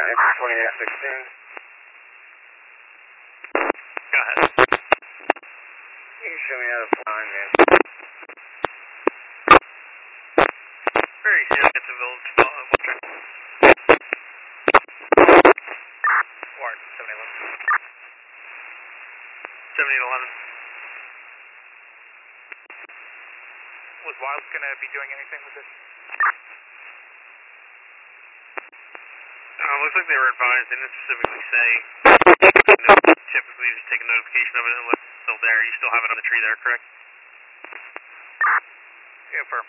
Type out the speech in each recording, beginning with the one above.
2816. Go ahead. You can show me how to find, man. Very soon, it's a village spot. Ward, 7011. 7011. Was Wild going to be doing anything with this? Looks like they were advised. They didn't specifically say. Typically, just take a notification of it unless it's still there. You still have it on the tree there, correct? Yeah, firm.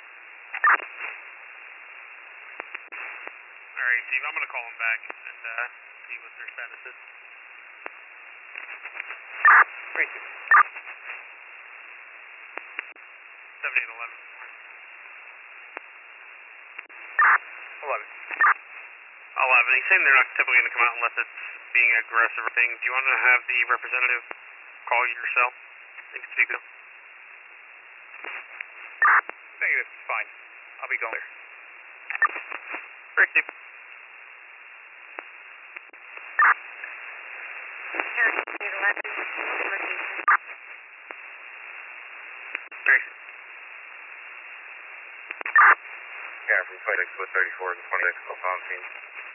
Alright, Steve, I'm going to call them back and see what their status is. Great. 7811. 11. 11. He's saying they're not typically going to come out unless it's being aggressive or thing. Do you want to have the representative call you yourself? You can speak to him. Negative. It's fine. I'll be going there. Great, Steve. Yeah, from 26 to 34 to 26 on scene.